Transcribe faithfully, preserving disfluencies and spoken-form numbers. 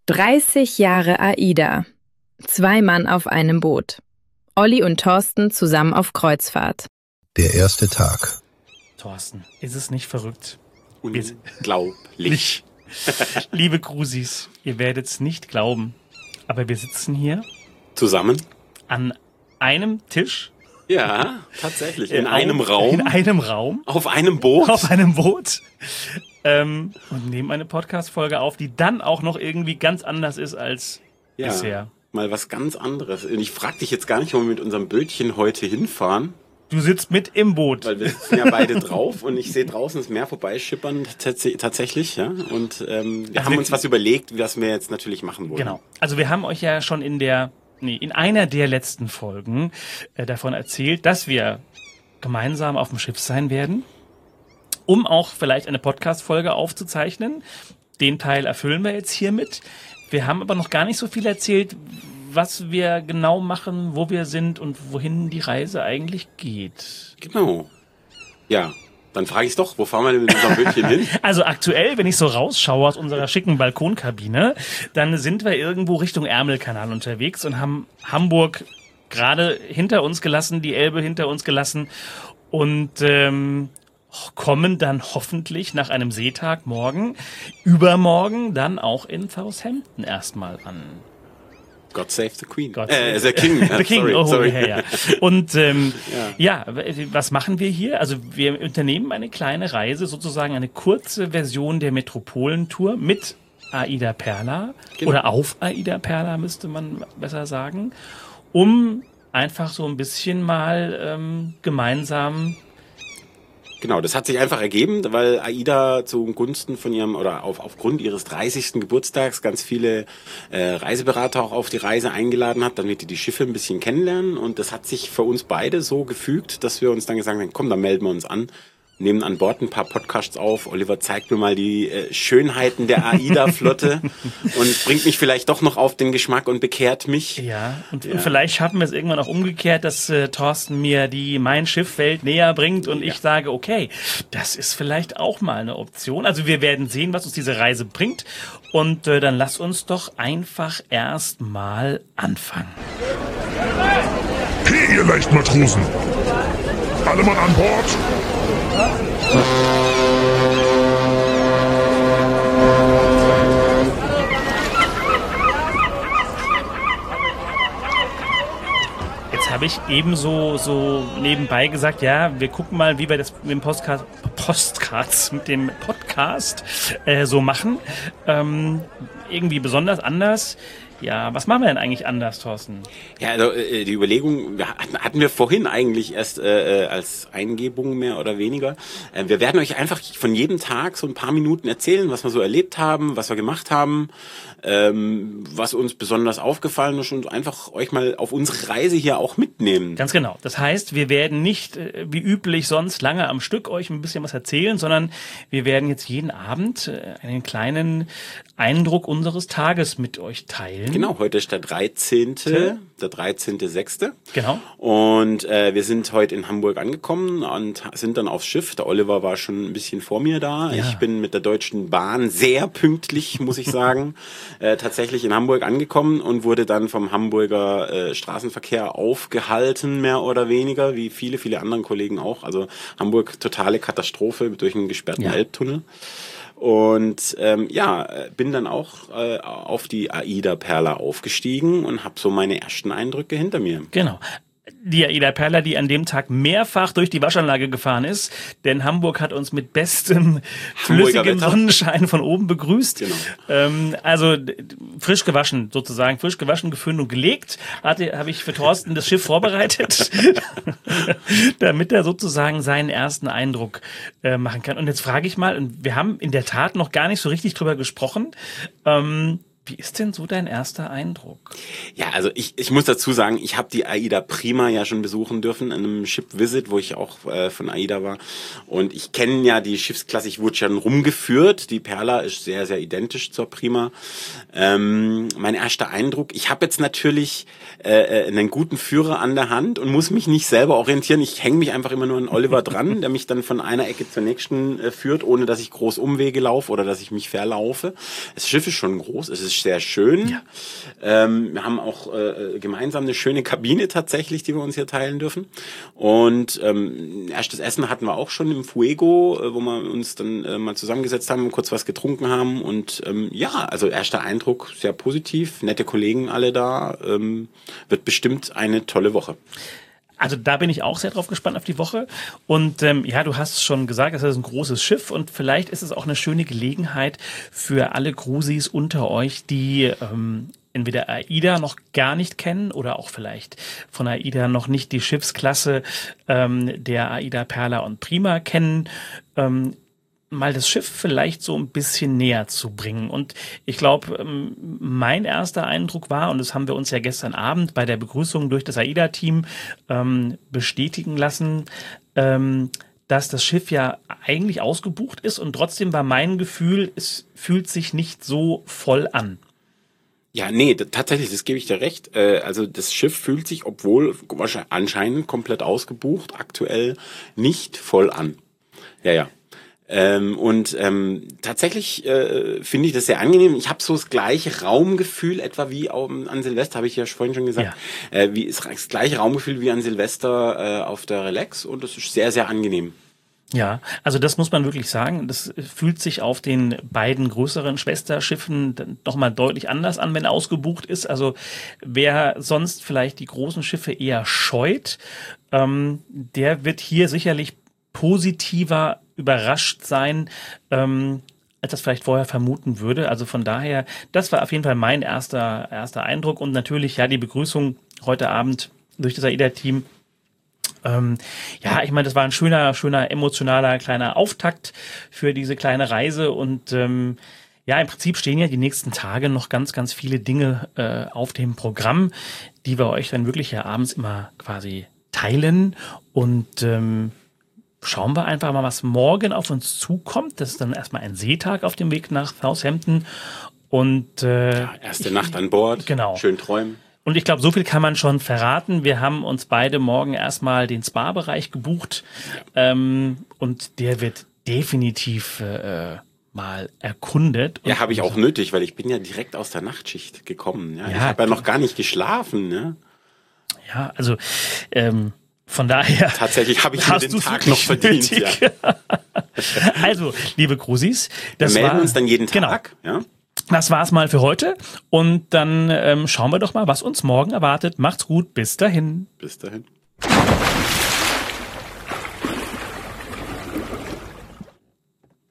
dreißig Jahre AIDA. Zwei Mann auf einem Boot. Olli und Thorsten zusammen auf Kreuzfahrt. Der erste Tag. Thorsten, ist es nicht verrückt? Unglaublich. Liebe Cruisis, ihr werdet es nicht glauben, aber wir sitzen hier Zusammen? an einem Tisch. Ja, tatsächlich. In äh, einem auf, Raum. In einem Raum. Auf einem Boot. Auf einem Boot. Ähm, und nehmen eine Podcast-Folge auf, die dann auch noch irgendwie ganz anders ist als ja, bisher. Mal was ganz anderes. Und ich frage dich jetzt gar nicht, wo wir mit unserem Bötchen heute hinfahren. Du sitzt mit im Boot. Weil wir sitzen ja beide drauf und ich sehe draußen das Meer vorbeischippern tats- tatsächlich. Ja. Und ähm, wir Also haben wir- uns was überlegt, was wir jetzt natürlich machen wollen. Genau. Also wir haben euch ja schon in der, nee, in einer der letzten Folgen äh, davon erzählt, dass wir gemeinsam auf dem Schiff sein werden, um auch vielleicht eine Podcast-Folge aufzuzeichnen. Den Teil erfüllen wir jetzt hiermit. Wir haben aber noch gar nicht so viel erzählt, was wir genau machen, wo wir sind und wohin die Reise eigentlich geht. Genau. Ja, dann frage ich doch, wo fahren wir denn mit unserem Bötchen hin? Also aktuell, wenn ich so rausschaue aus unserer schicken Balkonkabine, dann sind wir irgendwo Richtung Ärmelkanal unterwegs und haben Hamburg gerade hinter uns gelassen, die Elbe hinter uns gelassen und ähm, kommen dann hoffentlich nach einem Seetag morgen, übermorgen dann auch in Southampton erstmal an. God save the Queen. God äh, save- the King. The King, sorry, oh, sorry. ja, ja. Und ähm, Ja. ja. was machen wir hier? Also wir unternehmen eine kleine Reise, sozusagen eine kurze Version der Metropolentour mit AIDA Perla Genau. oder auf AIDA Perla, müsste man besser sagen, um einfach so ein bisschen mal ähm, gemeinsam. Genau, das hat sich einfach ergeben, weil AIDA zugunsten von ihrem oder auf, aufgrund ihres dreißigsten Geburtstags ganz viele äh, Reiseberater auch auf die Reise eingeladen hat, damit die die Schiffe ein bisschen kennenlernen. Und das hat sich für uns beide so gefügt, dass wir uns dann gesagt haben, komm, dann melden wir uns an, nehmen an Bord ein paar Podcasts auf. Oliver zeigt mir mal die äh, Schönheiten der AIDA-Flotte und bringt mich vielleicht doch noch auf den Geschmack und bekehrt mich. Ja, und, Ja. und vielleicht schaffen wir es irgendwann auch umgekehrt, dass äh, Thorsten mir die Mein Schiff-Welt näher bringt und Ja. ich sage, okay, das ist vielleicht auch mal eine Option. Also wir werden sehen, was uns diese Reise bringt und äh, dann lass uns doch einfach erst mal anfangen. Hey, ihr Leichtmatrosen! Alle Mann an Bord! Jetzt habe ich eben so, so nebenbei gesagt, ja, wir gucken mal, wie wir das mit dem Postcard, Postcards, mit dem Podcast äh, so machen. Ähm, irgendwie besonders anders. Ja, was machen wir denn eigentlich anders, Thorsten? Ja, also äh, die Überlegung wir hatten, hatten wir vorhin eigentlich erst äh, äh, als Eingebung mehr oder weniger. Äh, wir werden euch einfach von jedem Tag so ein paar Minuten erzählen, was wir so erlebt haben, was wir gemacht haben, ähm, was uns besonders aufgefallen ist und einfach euch mal auf unsere Reise hier auch mitnehmen. Ganz genau. Das heißt, wir werden nicht äh, wie üblich sonst lange am Stück euch ein bisschen was erzählen, sondern wir werden jetzt jeden Abend äh, einen kleinen Eindruck unseres Tages mit euch teilen. Genau, heute ist der dreizehnte der dreizehnte sechste Genau. Und äh, wir sind heute in Hamburg angekommen und sind dann aufs Schiff. Der Oliver war schon ein bisschen vor mir da. Ja. Ich bin mit der Deutschen Bahn sehr pünktlich, muss ich sagen, äh, tatsächlich in Hamburg angekommen und wurde dann vom Hamburger äh, Straßenverkehr aufgehalten, mehr oder weniger, wie viele, viele anderen Kollegen auch. Also Hamburg, totale Katastrophe durch einen gesperrten Ja. Elbtunnel. Und ähm, ja, bin dann auch äh, auf die AIDA Perla aufgestiegen und habe so meine ersten Eindrücke hinter mir. Genau. Die AIDA Perla, die an dem Tag mehrfach durch die Waschanlage gefahren ist, denn Hamburg hat uns mit bestem Hamburger flüssigem Wetter. Sonnenschein von oben begrüßt. Genau. Ähm, also d- frisch gewaschen sozusagen, frisch gewaschen, geföhnt und gelegt, hatte habe ich für Thorsten das Schiff vorbereitet, damit er sozusagen seinen ersten Eindruck äh, machen kann. Und jetzt frage ich mal, und wir haben in der Tat noch gar nicht so richtig drüber gesprochen, ähm, wie ist denn so dein erster Eindruck? Ja, also ich, ich muss dazu sagen, ich habe die AIDA Prima ja schon besuchen dürfen in einem Ship Visit, wo ich auch äh, von AIDA war. Und ich kenne ja die Schiffsklasse, ich wurde schon rumgeführt. Die Perla ist sehr, sehr identisch zur Prima. Ähm, mein erster Eindruck, ich habe jetzt natürlich äh, einen guten Führer an der Hand und muss mich nicht selber orientieren. Ich hänge mich einfach immer nur an Oliver dran, der mich dann von einer Ecke zur nächsten äh, führt, ohne dass ich groß Umwege laufe oder dass ich mich verlaufe. Das Schiff ist schon groß, es ist optisch sehr schön. Ja. Ähm, wir haben auch äh, gemeinsam eine schöne Kabine tatsächlich, die wir uns hier teilen dürfen. Und ähm, erstes Essen hatten wir auch schon im Fuego, äh, wo wir uns dann äh, mal zusammengesetzt haben, kurz was getrunken haben. Und ähm, ja, also erster Eindruck sehr positiv, nette Kollegen alle da. Ähm, wird bestimmt eine tolle Woche. Also da bin ich auch sehr drauf gespannt auf die Woche. Und ähm, ja, du hast schon gesagt, das ist ein großes Schiff und vielleicht ist es auch eine schöne Gelegenheit für alle Cruisis unter euch, die ähm, entweder AIDA noch gar nicht kennen oder auch vielleicht von AIDA noch nicht die Schiffsklasse ähm, der AIDA Perla und Prima kennen, ähm, mal das Schiff vielleicht so ein bisschen näher zu bringen. Und ich glaube, mein erster Eindruck war, und das haben wir uns ja gestern Abend bei der Begrüßung durch das AIDA-Team ähm, bestätigen lassen, ähm, dass das Schiff ja eigentlich ausgebucht ist und trotzdem war mein Gefühl, es fühlt sich nicht so voll an. Ja, nee, d- tatsächlich, das gebe ich dir recht. Äh, also das Schiff fühlt sich, obwohl wahrscheinlich anscheinend komplett ausgebucht, aktuell nicht voll an. Ja, ja. Ähm, und ähm, tatsächlich äh, finde ich das sehr angenehm. Ich habe so das gleiche Raumgefühl, etwa wie auch an Silvester, habe ich ja vorhin schon gesagt, ja. äh, wie ist das gleiche Raumgefühl wie an Silvester äh, auf der Relax und das ist sehr, sehr angenehm. Ja, also das muss man wirklich sagen. Das fühlt sich auf den beiden größeren Schwesterschiffen nochmal deutlich anders an, wenn ausgebucht ist. Also wer sonst vielleicht die großen Schiffe eher scheut, ähm, der wird hier sicherlich positiver überrascht sein, ähm, als das vielleicht vorher vermuten würde. Also von daher, das war auf jeden Fall mein erster erster Eindruck. Und natürlich, ja, die Begrüßung heute Abend durch das AIDA-Team. Ähm, ja, ich meine, das war ein schöner, schöner, emotionaler kleiner Auftakt für diese kleine Reise. Und ähm, ja, im Prinzip stehen ja die nächsten Tage noch ganz, ganz viele Dinge äh, auf dem Programm, die wir euch dann wirklich ja abends immer quasi teilen. Und ähm, schauen wir einfach mal, was morgen auf uns zukommt. Das ist dann erstmal ein Seetag auf dem Weg nach Southampton. Und äh, ja, erste ich, Nacht an Bord, genau. Schön träumen. Und ich glaube, so viel kann man schon verraten. Wir haben uns beide morgen erstmal den Spa-Bereich gebucht. Ja. Ähm, und der wird definitiv äh, mal erkundet. Ja, habe ich auch nötig, weil ich bin ja direkt aus der Nachtschicht gekommen. Ja? Ja, ich habe ja noch gar nicht geschlafen. Ne? Ja, also ähm, von daher tatsächlich habe ich mir den Tag noch verdient. Ja. Also, liebe Cruisis, das wir melden war, uns dann jeden Tag. Genau. Ja? Das war's mal für heute und dann ähm, schauen wir doch mal, was uns morgen erwartet. Macht's gut, bis dahin. Bis dahin.